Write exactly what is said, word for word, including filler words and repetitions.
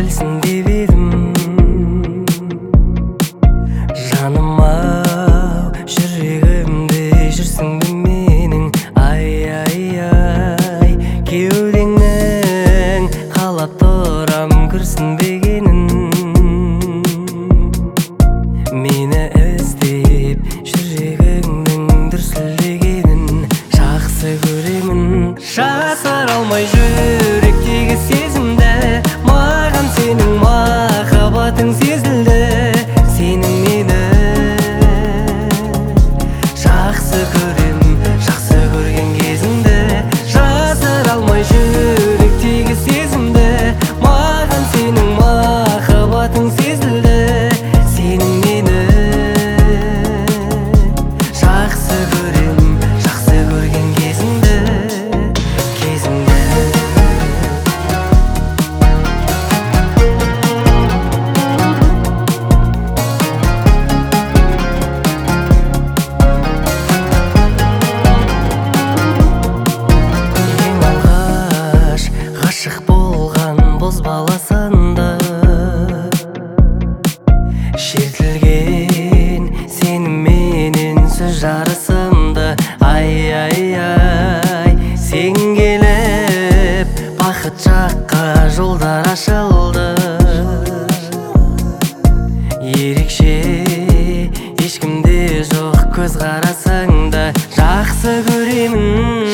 білсін деп едім. Жаным ау, жүрегімде жүрсің бе менің, ай ай ай. Кеудеңнің қалап тұрам күрсінбегенін, мені іздеп жүрегіңнің дүрсілдегенін жақсы көремін. Жасыра алмай жүректегі сезімді, маған сенің махаббатың сезілді. Сенің мені жақсы көрем, жақсы көрген кезіңді. Жасыра алмай жүректегі сезімді, маған сенің махаббатың сезілді. Сенің мені жақсы көрем, жақсы көрген кезіңді, кезіңді. Ең алғаш ғашық болған бозбала санды, шертілген сеніменен сөз жарысымды. Ай ай ай, сен келіп бақыт жаққа жолдар ашылды. Ерекше ешкімде жоқ көз қарасыңда жақсы көремін.